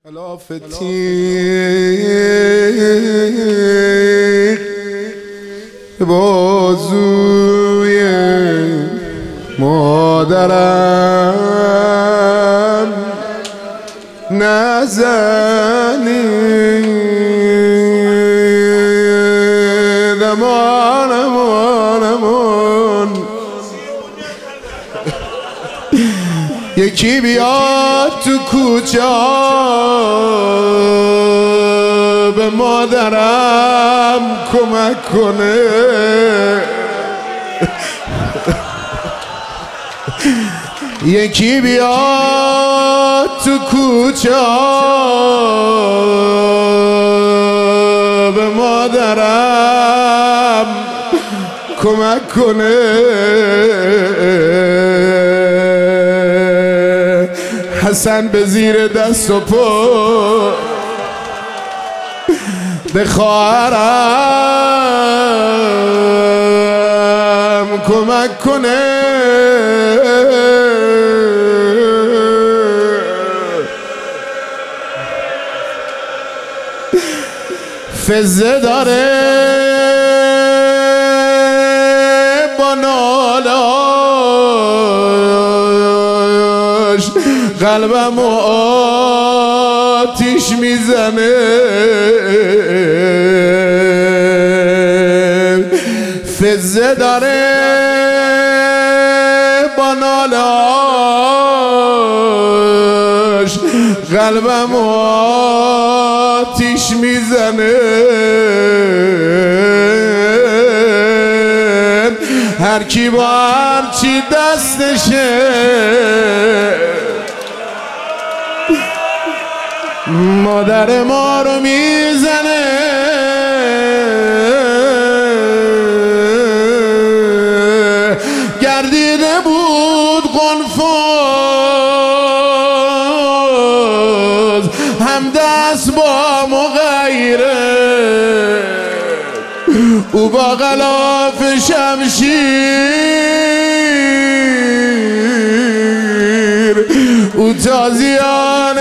تیغ بازوی مادرم نزنید امان یکی بیاد تو کوچه به مادرم کمک کنه یکی بیاد تو کوچه به مادرم کمک کنه حسن به زیر دست و پا به خواهرم کمک کنه فزه داره با نالاش قلبم آتیش میزنه فزه داره با نالاش قلبم آتیش میزنه هر کی با هر چی دستشه مادر ما رو میزنه گردیده بود قنفذ هم دست با مغیره او با غلاف شمشیر او تازیان